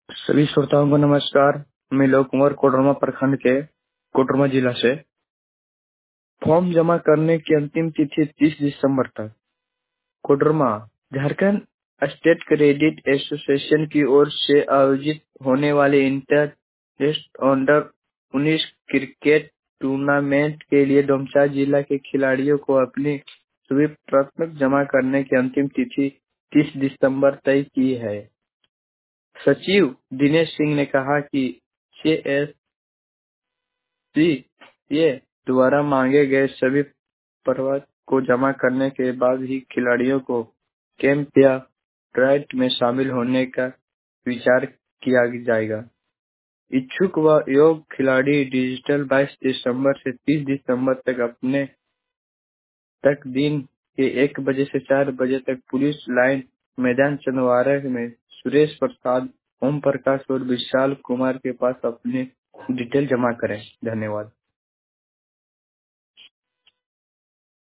सभी श्रोताओं को नमस्कार। मैं लोक कुंवर कोडरमा प्रखंड के कोडरमा जिला से। फॉर्म जमा करने की अंतिम तिथि 30 दिसंबर तक। Koderma Jharkhand state cricket association की ओर से आयोजित होने वाले इंटर ईस्ट अंडर 19 क्रिकेट टूर्नामेंट के लिए डोमचा जिला के खिलाड़ियों को अपनी सभी प्रश्न जमा करने की अंतिम तिथि 30 दिसंबर तय की है। सचिव दिनेश सिंह ने कहा कि सीएससीए द्वारा मांगे गए सभी प्रपत्र को जमा करने के बाद ही खिलाड़ियों को कैंप या ट्रायल में शामिल होने का विचार किया जाएगा। इच्छुक व योग्य खिलाड़ी डिजिटल 22 दिसंबर से 30 दिसंबर तक अपने तक दिन के 1 बजे से 4 बजे तक पुलिस लाइन मैदान चंदवारा में सुरेश प्रसाद, ओम प्रकाश और विशाल कुमार के पास अपने डिटेल जमा करें। धन्यवाद।